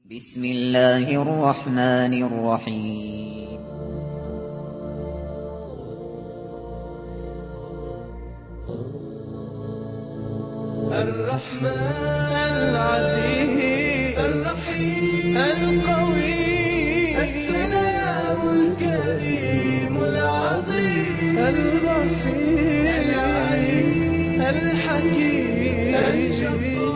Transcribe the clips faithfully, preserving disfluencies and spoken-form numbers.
بسم الله الرحمن الرحيم. الرحمن العزيز الرحيم القوي السلام الكريم العظيم البصير العليم الحكيم الجبار.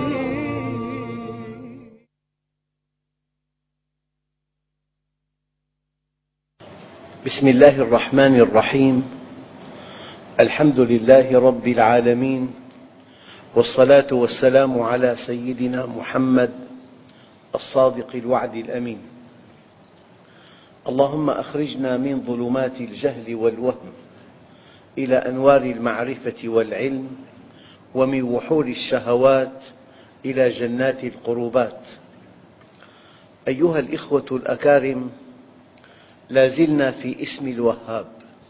بسم الله الرحمن الرحيم. الحمد لله رب العالمين، والصلاة والسلام على سيدنا محمد الصادق الوعد الأمين. اللهم أخرجنا من ظلمات الجهل والوهم إلى أنوار المعرفة والعلم، ومن وحول الشهوات إلى جنات القربات. أيها الإخوة الأكارم، لا زلنا في اسم الوهاب،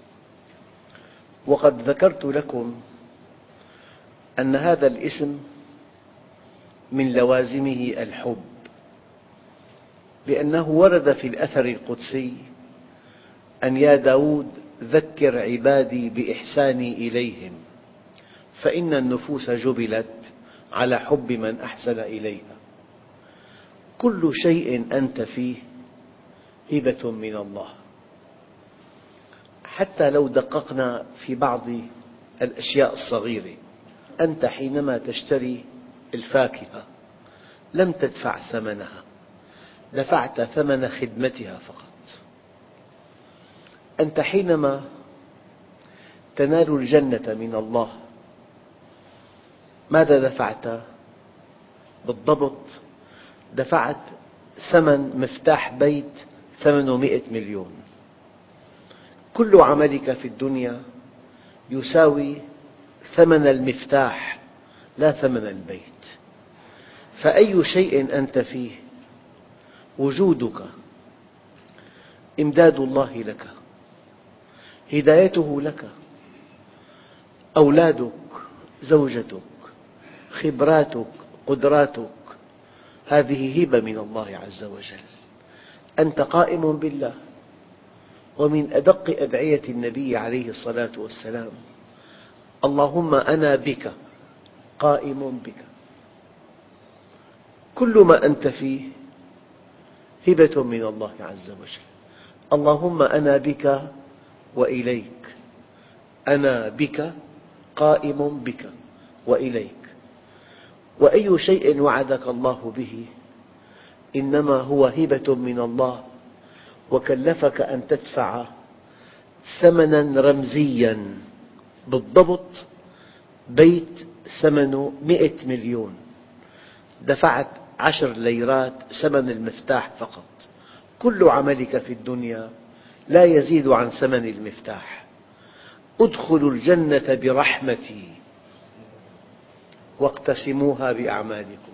وقد ذكرت لكم أن هذا الاسم من لوازمه الحب، لأنه ورد في الأثر القدسي أن يا داود ذكر عبادي بإحساني إليهم فإن النفوس جبلت على حب من أحسن إليها. كل شيء أنت فيه هبة من الله. حتى لو دققنا في بعض الأشياء الصغيرة، أنت حينما تشتري الفاكهة لم تدفع ثمنها، دفعت ثمن خدمتها فقط. أنت حينما تنال الجنة من الله ماذا دفعت؟ بالضبط دفعت ثمن مفتاح بيت ثمانمئة مليون. كل عملك في الدنيا يساوي ثمن المفتاح لا ثمن البيت. فأي شيء أنت فيه، وجودك إمداد الله لك، هدايته لك، أولادك، زوجتك، خبراتك، قدراتك، هذه هبة من الله عز وجل. أنت قائم بالله. ومن أدق أدعية النبي عليه الصلاة والسلام: اللهم أنا بك قائم بك. كل ما أنت فيه هبة من الله عز وجل. اللهم أنا بك وإليك، أنا بك قائم بك وإليك. وأي شيء وعدك الله به إنما هو هبة من الله، وكلفك أن تدفع ثمنا رمزيا بالضبط بيت ثمنه مئة مليون. دفعت عشر ليرات ثمن المفتاح فقط. كل عملك في الدنيا لا يزيد عن ثمن المفتاح. ادخلوا الجنة برحمتي واقتسموها بأعمالكم.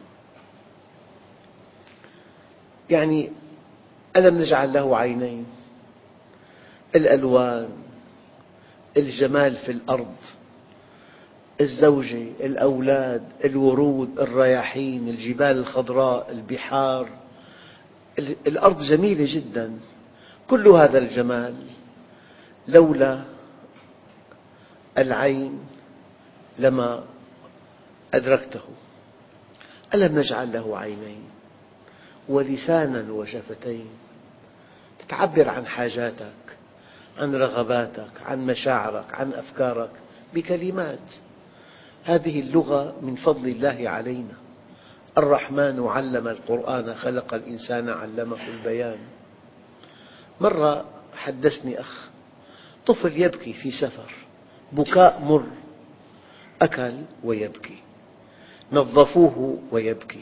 يعني ألم نجعل له عينين؟ الألوان، الجمال في الأرض، الزوجة، الأولاد، الورود، الرياحين، الجبال الخضراء، البحار. الأرض جميلة جدا. كل هذا الجمال لولا العين لما أدركته. ألم نجعل له عينين ولسانا وشفتين تعبر عن حاجاتك، عن رغباتك، عن مشاعرك، عن أفكارك بكلمات. هذه اللغة من فضل الله علينا. الرحمن علم القرآن خلق الإنسان علمه البيان. مرة حدثني أخ، طفل يبكي في سفر، بكاء مر، أكل ويبكي، نظفوه ويبكي،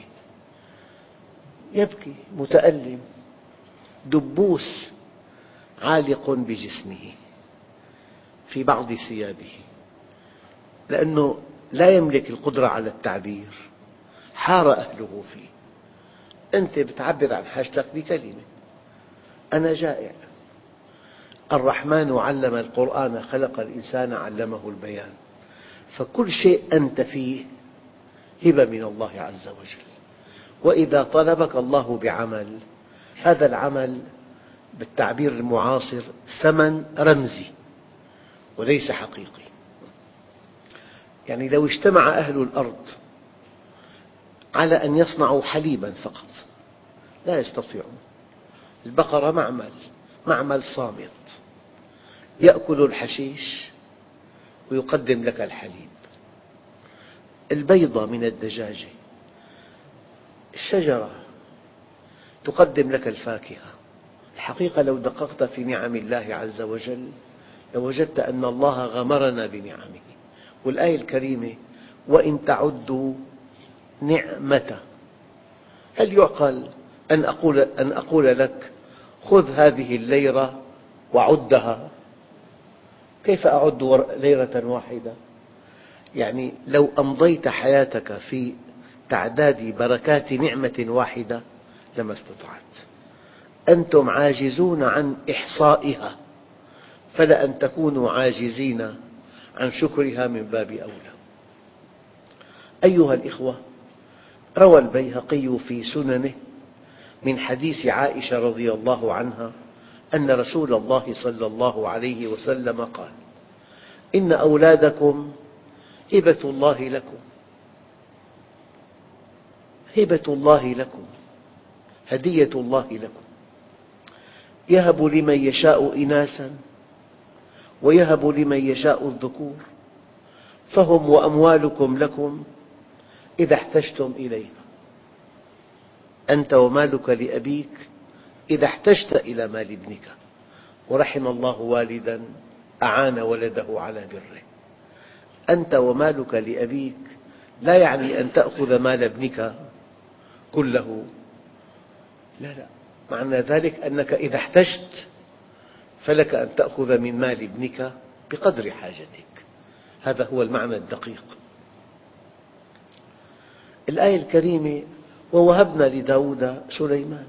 يبكي متألم، دبوس عالق بجسمه في بعض ثيابه، لأنه لا يملك القدرة على التعبير، حار أهله فيه. أنت تعبر عن حاجتك بكلمة: أنا جائع. الرحمن علم القرآن خلق الإنسان علمه البيان. فكل شيء أنت فيه هبة من الله عز وجل. وإذا طلبك الله بعمل، هذا العمل بالتعبير المعاصر ثمن رمزي وليس حقيقي. يعني لو اجتمع أهل الأرض على أن يصنعوا حليبا فقط لا يستطيعون. البقرة معمل معمل صامت، يأكل الحشيش ويقدم لك الحليب. البيضة من الدجاجة، الشجرة تقدم لك الفاكهة. الحقيقة لو دققت في نعم الله عز وجل لوجدت أن الله غمرنا بنعمه. والآية الكريمة وإن تعدوا نعمة، هل يعقل أن أقول, أن أقول لك خذ هذه الليرة وعدها؟ كيف أعد ليرة واحدة؟ يعني لو أمضيت حياتك في تعداد بركات نعمة واحدة لما استطعت. أنتم عاجزون عن إحصائها، فلأن تكونوا عاجزين عن شكرها من باب أولى. أيها الإخوة، روى البيهقي في سننه من حديث عائشة رضي الله عنها أن رسول الله صلى الله عليه وسلم قال: إن أولادكم هبة الله لكم، هبة الله لكم، هدية الله لكم، يهب لمن يشاء إناثا ويهب لمن يشاء الذكور، فهم وأموالكم لكم إذا احتجتم إليها. أنت ومالك لأبيك إذا احتجت إلى مال ابنك. ورحم الله والدا أعان ولده على بره. أنت ومالك لأبيك لا يعني أن تأخذ مال ابنك كله، لا لا، معنى ذلك أنك إذا احتجت فلك أن تأخذ من مال ابنك بقدر حاجتك. هذا هو المعنى الدقيق. الآية الكريمة ووهبنا لداود سليمان.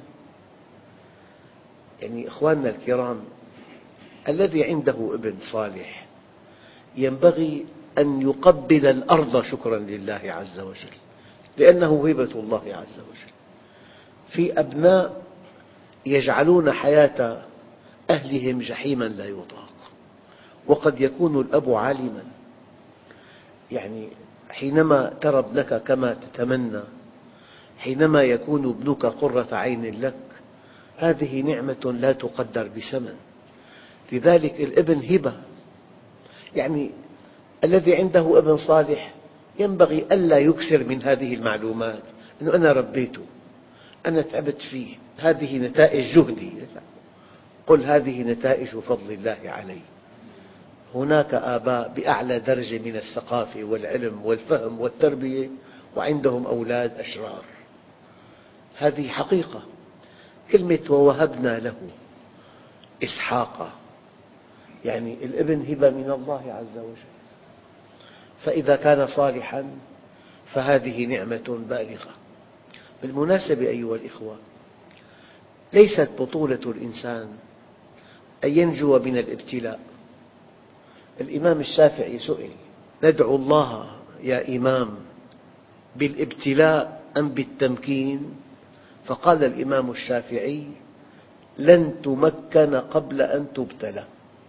يعني إخواننا الكرام، الذي عنده ابن صالح ينبغي أن يقبل الأرض شكرا لله عز وجل، لأنه هبة الله عز وجل. في أبناء يجعلون حياة أهلهم جحيما لا يطاق، وقد يكون الأب عالما. يعني حينما ترى ابنك كما تتمنى، حينما يكون ابنك قرة عين لك، هذه نعمة لا تقدر بثمن. لذلك الابن هبة. يعني الذي عنده ابن صالح ينبغي ألا يكثر من هذه المعلومات، أنه أنا ربيته، أنا تعبت فيه، هذه نتائج جهدي. قل هذه نتائج فضل الله علي. هناك آباء بأعلى درجة من الثقافة والعلم والفهم والتربية وعندهم أولاد أشرار. هذه حقيقة. كلمة ووهبنا له إسحاق، يعني الابن هبة من الله عز وجل، فإذا كان صالحا فهذه نعمة بالغة. بالمناسبة أيها الإخوة، ليست بطولة الإنسان أن ينجو من الابتلاء. الإمام الشافعي سئل: ندعو الله يا إمام بالابتلاء أم بالتمكين؟ فقال الإمام الشافعي: لن تمكن قبل أن تبتلى.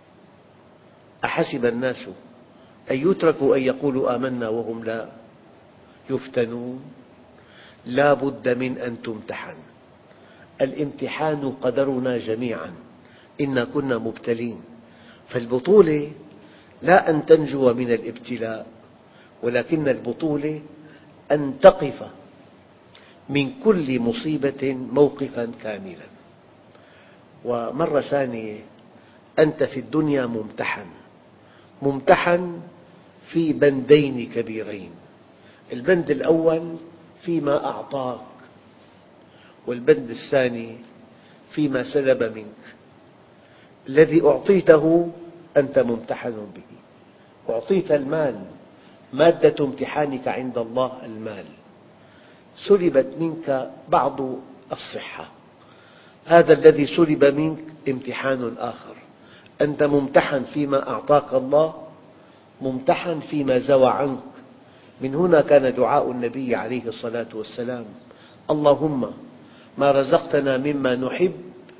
أحسب الناس أن يتركوا أن يقولوا آمنا وهم لا يفتنون؟ لا بد من أن تمتحن. الامتحان قدرنا جميعا، إنا كنا مبتلين. فالبطولة لا أن تنجو من الابتلاء، ولكن البطولة أن تقف من كل مصيبة موقفا كاملا. ومرة ثانية أنت في الدنيا ممتحن، ممتحن في بندين كبيرين. البند الأول فيما أعطاك، والبند الثاني فيما سلب منك. الذي أعطيته أنت ممتحن به. أعطيت المال، مادة امتحانك عند الله المال. سلبت منك بعض الصحة، هذا الذي سلب منك امتحان آخر. أنت ممتحن فيما أعطاك الله، ممتحن فيما زوى عنك. من هنا كان دعاء النبي عليه الصلاة والسلام: اللهم ما رزقتنا مما نحب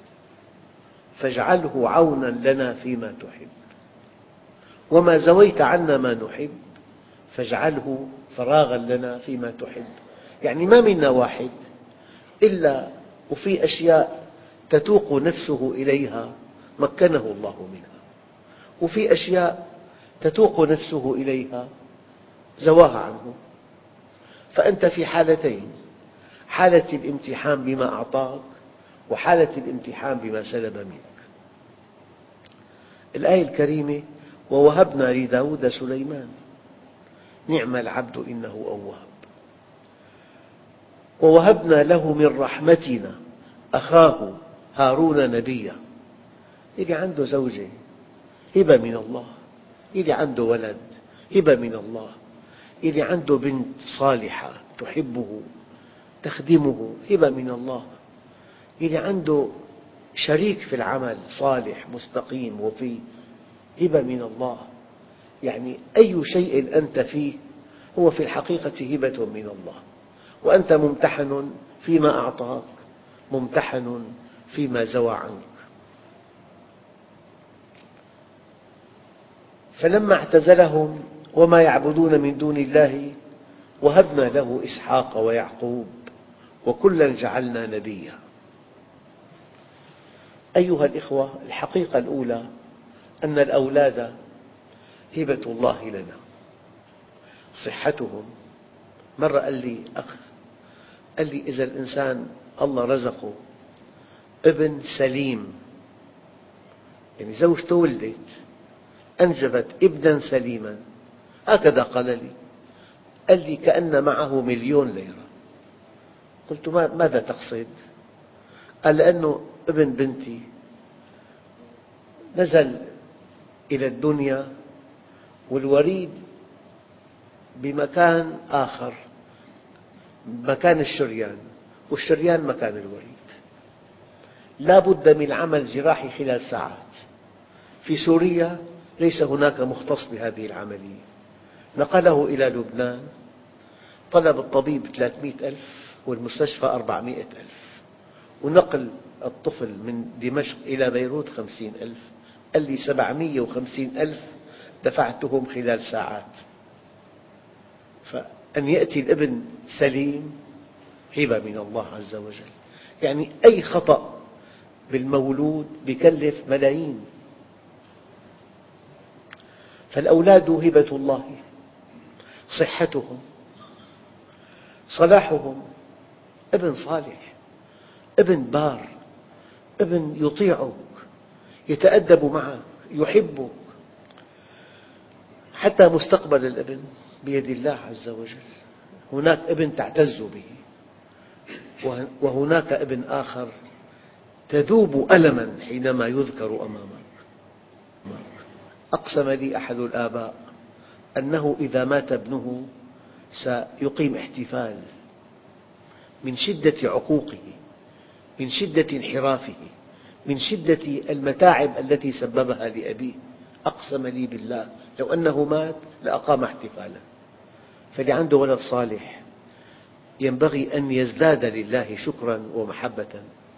فاجعله عونا لنا فيما تحب، وما زويت عنا ما نحب فاجعله فراغا لنا فيما تحب. يعني ما منا واحد إلا وفي أشياء تتوق نفسه إليها مكنه الله منها، وفي أشياء تتوق نفسه إليها زواها عنه. فأنت في حالتين: حالة الامتحان بما أعطاك، وحالة الامتحان بما سلب منك. الآية الكريمة: ووهبنا لداود سليمان نعم العبد إنه أواب. ووهبنا له من رحمتنا أخاه هارون نبيا. اللي عنده زوجة هبة من الله، اللي عنده ولد هبة من الله، اللي عنده بنت صالحة تحبه تخدمه هبة من الله، اللي عنده شريك في العمل صالح مستقيم وفي هبة من الله. يعني أي شيء أنت فيه هو في الحقيقة هبة من الله، وأنت ممتحن فيما أعطاك، ممتحن فيما زوى عنك. فلما اعتزلهم وما يعبدون من دون الله وهبنا له إسحاق ويعقوب وكلا جعلنا نبيا. أيها الإخوة، الحقيقة الأولى أن الأولاد هبة الله لنا، صحتهم. مرة قال لي أخ قال لي إذا الإنسان الله رزقه ابن سليم، يعني زوجته ولدت أنجبت ابنا سليما، هكذا قال لي، قال لي كأن معه مليون ليرة. قلت ماذا تقصد؟ قال لأنه ابن بنتي نزل إلى الدنيا والوريد بمكان آخر، مكان الشريان، والشريان مكان الوريد، لا بد من عمل جراحي خلال ساعات. في سوريا ليس هناك مختص بهذه العملية، نقله إلى لبنان، طلب الطبيب ثلاثمئة ألف والمستشفى أربعمئة ألف، ونقل الطفل من دمشق إلى بيروت خمسين ألف. قال لي سبعمئة وخمسين ألف دفعتهم خلال ساعات. فأن يأتي الابن سليم هبة من الله عز وجل. يعني أي خطأ بالمولود يكلف ملايين. فالأولاد هبة الله، صحتهم، صلاحهم، ابن صالح، ابن بار، ابن يطيعك، يتأدب معك، يحبك. حتى مستقبل الابن بيد الله عز وجل. هناك ابن تعتز به، وهناك ابن آخر تذوب ألما حينما يذكر أمامك. أقسم لي أحد الآباء أنه إذا مات ابنه سيقيم احتفال من شدة عقوقه، من شدة انحرافه، من شدة المتاعب التي سببها لأبيه. أقسم لي بالله لو أنه مات لأقام احتفالا. فاللي عنده ولد صالح ينبغي أن يزداد لله شكرا ومحبة.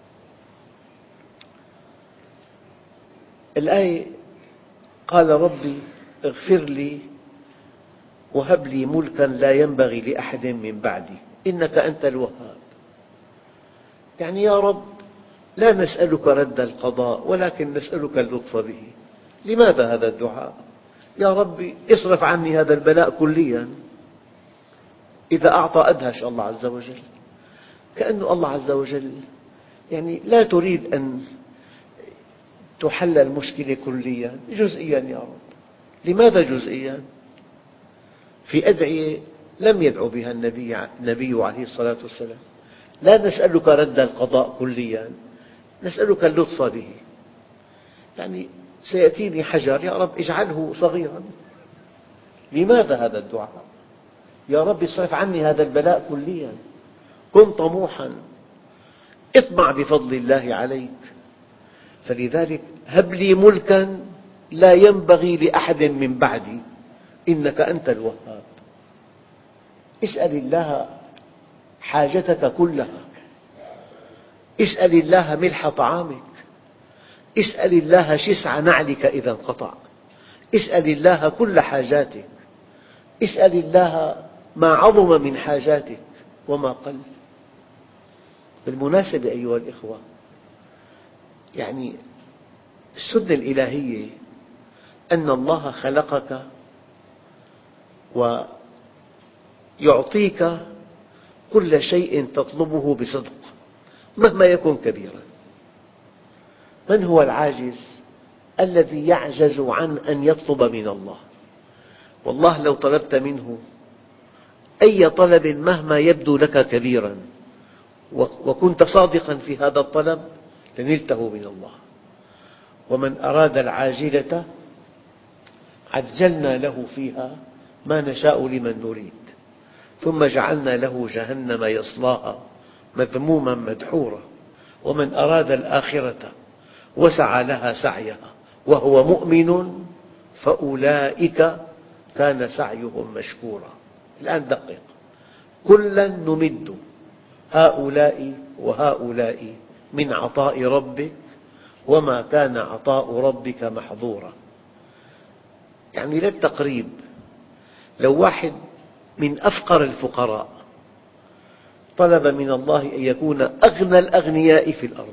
الآية: قال ربي اغفر لي وهب لي ملكا لا ينبغي لأحد من بعدي إنك أنت الوهاب. يعني يا رب لا نسألك رد القضاء ولكن نسألك اللطف به. لماذا هذا الدعاء؟ يا ربي اصرف عني هذا البلاء كليا. إذا أعطى أدهش الله عز وجل، كأن الله عز وجل يعني لا تريد أن تحل المشكلة كليا، جزئيا. يا رب لماذا جزئيا؟ في أدعية لم يدعو بها النبي, النبي عليه الصلاة والسلام: لا نسألك رد القضاء كليا، نسألك اللطف به. يعني سيأتيني حجر، يا رب اجعله صغيرا. لماذا هذا الدعاء؟ يا رب اصرف عني هذا البلاء كليا. كن طموحا، اطمع بفضل الله عليك. فلذلك هب لي ملكا لا ينبغي لأحد من بعدي إنك أنت الوهاب. اسأل الله حاجتك كلها. اسأل الله ملح طعامك، اسأل الله شسع نعلك إذا انقطع، اسأل الله كل حاجاتك، اسأل الله ما عظم من حاجاتك وما قل. بالمناسبة أيها الإخوة، يعني السنة الإلهية أن الله خلقك ويعطيك كل شيء تطلبه بصدق مهما يكن كبيرا. من هو العاجز؟ الذي يعجز عن أن يطلب من الله. والله لو طلبت منه أي طلب مهما يبدو لك كبيرا وكنت صادقا في هذا الطلب لنلته من الله. ومن أراد العاجلة عجلنا له فيها ما نشاء لمن نريد ثم جعلنا له جهنم يصلاها مذموما مدحورا. ومن أراد الآخرة وسعى لها سعيها وهو مؤمن فأولئك كان سعيهم مشكورا. الآن دقق، كلا نمد هؤلاء وهؤلاء من عطاء ربك وما كان عطاء ربك محظورا. يعني للتقريب، لو واحد من أفقر الفقراء طلب من الله أن يكون أغنى الأغنياء في الأرض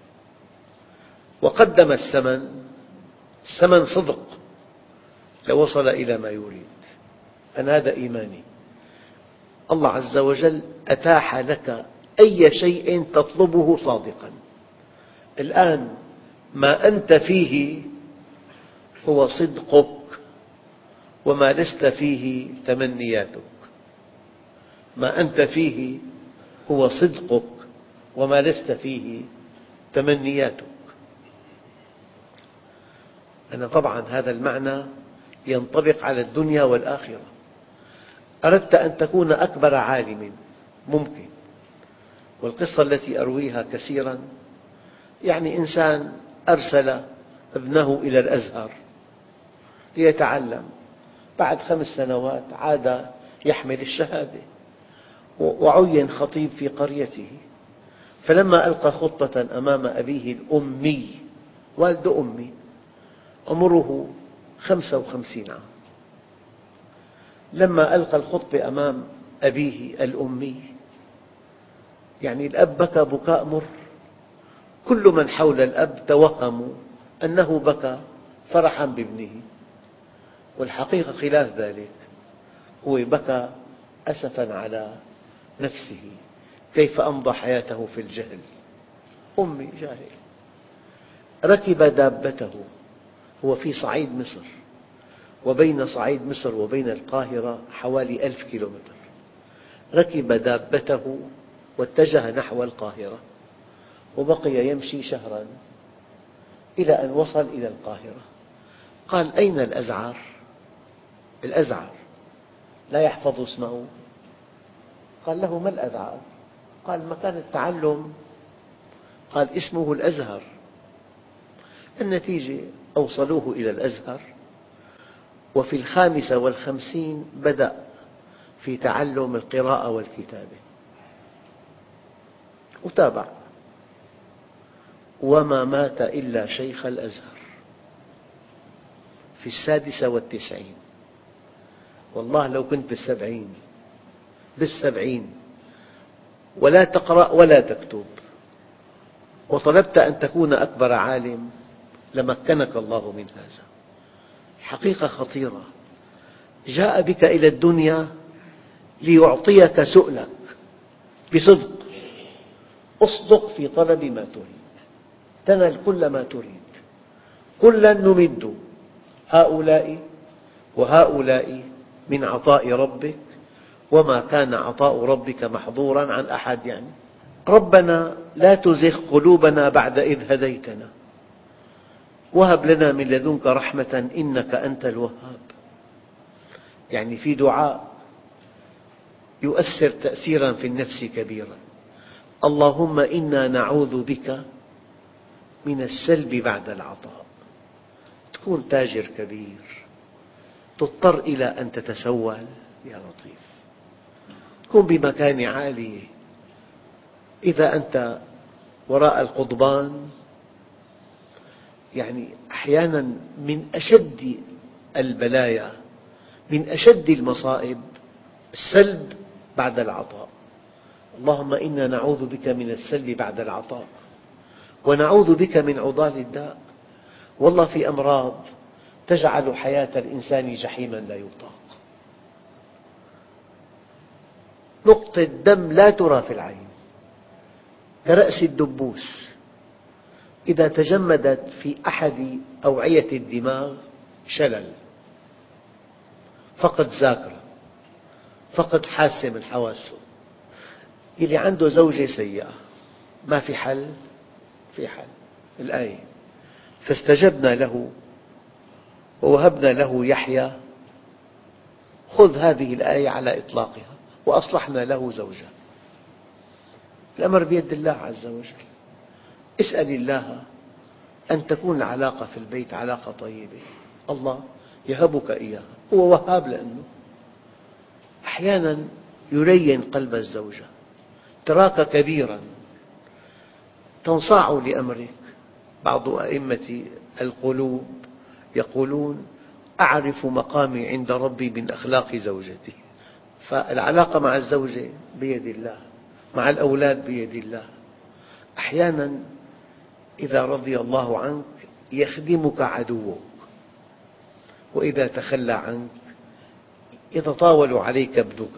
وقدم الثمن، الثمن صدق، لوصل إلى ما يريد. أنا هذا إيماني. الله عز وجل أتاح لك أي شيء تطلبه صادقا. الآن ما أنت فيه هو صدقك وما لست فيه تمنياتك. ما أنت فيه هو صدقك وما لست فيه تمنياتك. أنا طبعا هذا المعنى ينطبق على الدنيا والآخرة. أردت أن تكون أكبر عالم ممكن، والقصة التي أرويها كثيرا، يعني إنسان أرسل ابنه إلى الأزهر ليتعلم، بعد خمس سنوات عاد يحمل الشهادة وعين خطيب في قريته. فلما ألقى خطبة أمام أبيه الأمي، والد أمي عمره خمسة وخمسين عام، لما ألقى الخطبة أمام أبيه الأمي يعني الأب بكى بكاء مر. كل من حول الأب توهموا أنه بكى فرحا بابنه، والحقيقة خلاف ذلك، هو بكى أسفا على نفسه كيف أمضى حياته في الجهل. أمي جاهل. ركب دابته، هو في صعيد مصر، وبين صعيد مصر وبين القاهرة حوالي ألف كيلومتر. ركب دابته واتجه نحو القاهرة، وبقي يمشي شهرا إلى أن وصل إلى القاهرة. قال: أين الأزعر؟ الأزعر لا يحفظ اسمه. قال له: ما الأزعر؟ قال: مكان التعلم. قال: اسمه الأزهر. النتيجة أوصلوه إلى الأزهر، وفي الخامسة والخمسين بدأ في تعلم القراءة والكتابة وتابع، وما مات إلا شيخ الأزهر في السادسة والتسعين. والله لو كنت بالسبعين بالسبعين ولا تقرأ ولا تكتب وطلبت أن تكون أكبر عالم لمكنك الله من هذا. حقيقة خطيرة. جاء بك إلى الدنيا ليعطيك سؤلك بصدق. اصدق في طلب ما تريد تنل كل ما تريد. كلا نمد هؤلاء وهؤلاء من عطاء ربك وما كان عطاء ربك محظورا عن أحد. يعني ربنا لا تزغ قلوبنا بعد إذ هديتنا وهب لنا من لدنك رحمة إنك أنت الوهاب. يعني في دعاء يؤثر تأثيرا في النفس كبيرا: اللهم إنا نعوذ بك من السلب بعد العطاء. تكون تاجر كبير تضطر إلى أن تتسول يا لطيف، تكون بمكانة عالية إذا أنت وراء القضبان، يعني أحيانا من أشد البلايا، من أشد المصائب السلب بعد العطاء. اللهم إنا نعوذ بك من السلب بعد العطاء، ونعوذ بك من عضال الداء. والله في أمراض تجعل حياة الإنسان جحيما لا يطاق. نقطة دم لا ترى في العين كرأس الدبوس، إذا تجمدت في أحد أوعية الدماغ شلل، فقد ذاكرة، فقد حاسة من حواسه. اللي عنده زوجة سيئة ما في حل؟ في حل. الآية: فاستجبنا له ووهبنا له يحيى. خذ هذه الآية على إطلاقها: وأصلحنا له زوجه. الأمر بيد الله عز وجل. اسأل الله أن تكون العلاقة في البيت علاقة طيبة، الله يهبك إياها، هو وهاب. لأنه أحيانا يلين قلب الزوجة، تراك كبيرا تنصاع لأمرك. بعض أئمة القلوب يقولون: أعرف مقامي عند ربي من أخلاق زوجتي. فالعلاقة مع الزوجة بيد الله، مع الأولاد بيد الله. أحيانا إذا رضي الله عنك يخدمك عدوك، وإذا تخلى عنك يتطاول عليك ابنك.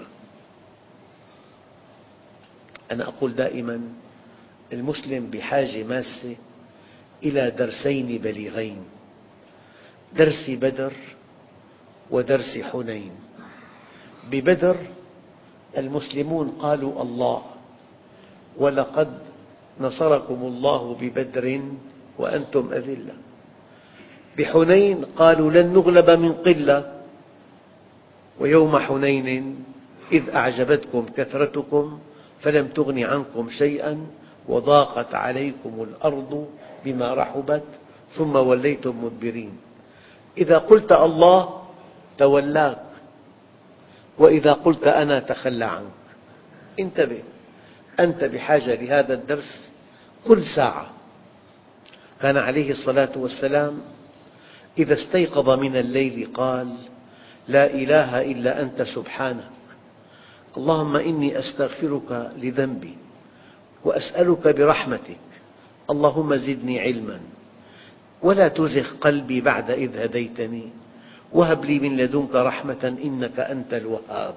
أنا أقول دائما: المسلم بحاجة ماسة إلى درسين بليغين، درس بدر ودرس حنين. ببدر المسلمون قالوا: الله ولقد نصركم الله ببدر وأنتم أذلة. بحنين قالوا: لن نغلب من قلة. ويوم حنين إذ أعجبتكم كثرتكم فلم تغن عنكم شيئا وضاقت عليكم الأرض بما رحبت ثم وليتم مدبرين. إذا قلت الله تولاك، وإذا قلت أنا تخلى عنك. انتبه، أنت بحاجة لهذا الدرس كل ساعة. كان عليه الصلاة والسلام إذا استيقظ من الليل قال: لا إله إلا أنت سبحانك، اللهم إني أستغفرك لذنبي وأسألك برحمتك، اللهم زدني علما ولا تزغ قلبي بعد إذ هديتني وهب لي من لدنك رحمة إنك أنت الوهاب.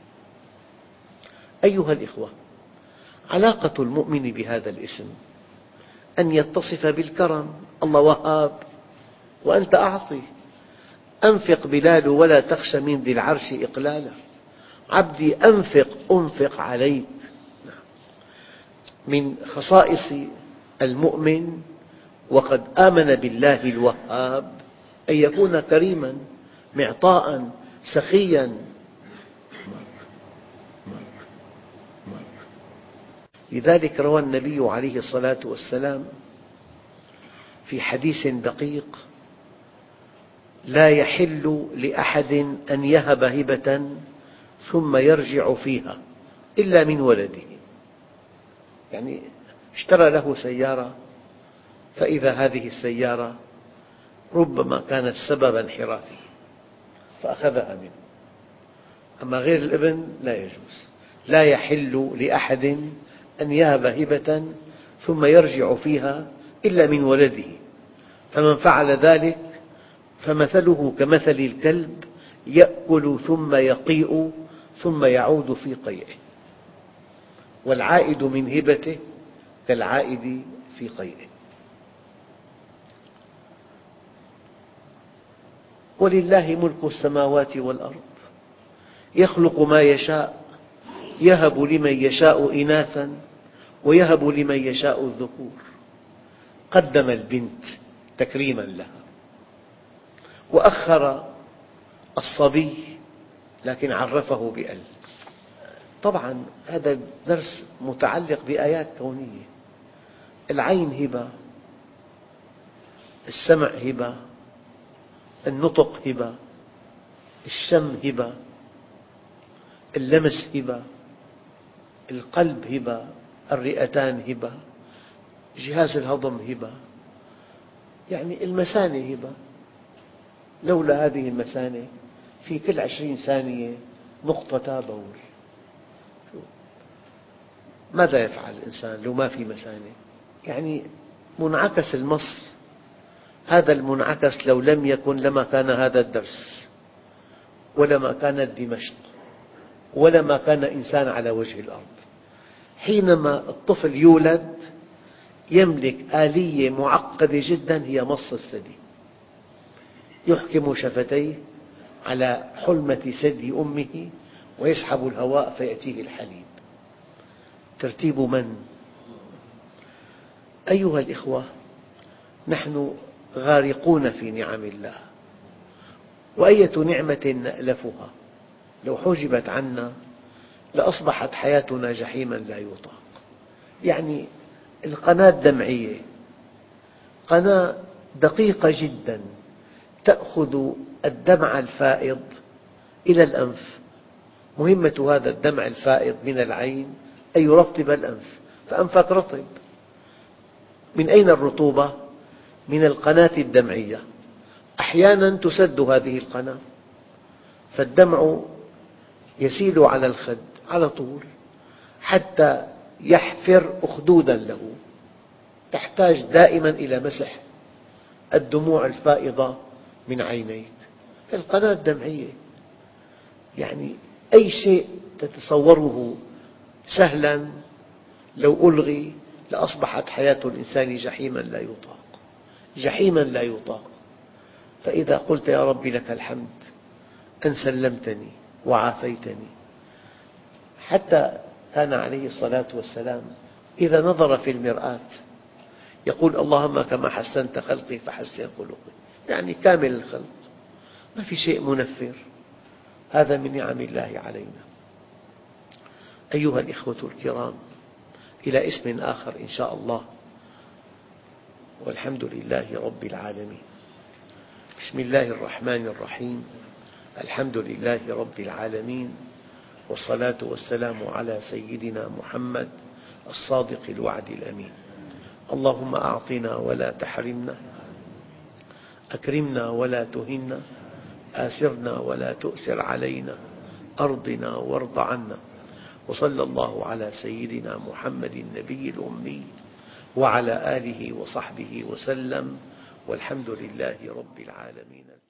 أيها الإخوة، علاقة المؤمن بهذا الاسم أن يتصف بالكرم. الله وهاب وأنت أعطي. أنفق بلال ولا تخش من ذي العرش إقلالا. عبدي أنفق أنفق عليك. من خصائص المؤمن وقد آمن بالله الوهاب أن يكون كريما معطاء سخيا. لذلك روى النبي عليه الصلاة والسلام في حديث دقيق: لا يحل لأحد أن يهب هبة ثم يرجع فيها إلا من ولده. يعني اشترى له سيارة، فإذا هذه السيارة ربما كانت سبب انحرافه فأخذها منه. أما غير الابن لا يجوز. لا يحل لأحد أن يهب هبة ثم يرجع فيها إلا من ولده، فمن فعل ذلك فمثله كمثل الكلب يأكل ثم يقيء ثم يعود في قيئه، والعائد من هبته كالعائد في قيئه. ولله ملك السماوات والأرض يخلق ما يشاء يهب لمن يشاء إناثا ويهب لمن يشاء الذكور. قدم البنت تكريما لها، وأخر الصبي لكن عرفه بأل. طبعا هذا الدرس متعلق بآيات كونية. العين هبة، السمع هبة، النطق هبة، الشم هبة، اللمس هبة، القلب هبة، الرئتان هبة، جهاز الهضم هبة، يعني المثانة هبة. لولا هذه المثانة في كل عشرين ثانية نقطة بول. ماذا يفعل الإنسان لو ما في مثانة؟ يعني منعكس المص، هذا المنعكس لو لم يكن لما كان هذا الدرس، ولما كانت دمشق، ولما كان إنسان على وجه الأرض. حينما الطفل يولد يملك آلية معقدة جدا هي مص الثدي، يحكم شفتيه على حلمة ثدي أمه ويسحب الهواء فيأتيه الحليب. ترتيب من؟ أيها الإخوة، نحن غارقون في نعم الله، وأية نعمة نألفها لو حجبت عنا لأصبحت حياتنا جحيما لا يطاق. يعني القناة الدمعية قناة دقيقة جدا تأخذ الدمع الفائض إلى الأنف. مهمة هذا الدمع الفائض من العين أن يرطب الأنف، فأنفك رطب. من أين الرطوبة؟ من القناة الدمعية. أحيانا تسد هذه القناة فالدمع يسيل على الخد على طول حتى يحفر أخدودا له، تحتاج دائما إلى مسح الدموع الفائضة من عينيك. القناة الدمعية يعني أي شيء تتصوره سهلا لو ألغي لأصبحت حياة الإنسان جحيما لا يطاق، جحيما لا يطاق. فإذا قلت يا رب لك الحمد أن سلمتني وعافيتني. حتى كان عليه الصلاة والسلام إذا نظر في المرآة يقول اللهم كما حسنت خلقي فحسن خلقي، يعني كامل الخلق، ما في شيء منفر. هذا من نعم الله علينا. أيها الإخوة الكرام، إلى اسم آخر إن شاء الله، والحمد لله رب العالمين. بسم الله الرحمن الرحيم. الحمد لله رب العالمين، والصلاة والسلام على سيدنا محمد الصادق الوعد الأمين. اللهم أعطنا ولا تحرمنا، أكرمنا ولا تهنا، آثرنا ولا تؤثر علينا، أرضنا وارض عنا. وصلى الله على سيدنا محمد النبي الأمي وعلى آله وصحبه وسلم، والحمد لله رب العالمين.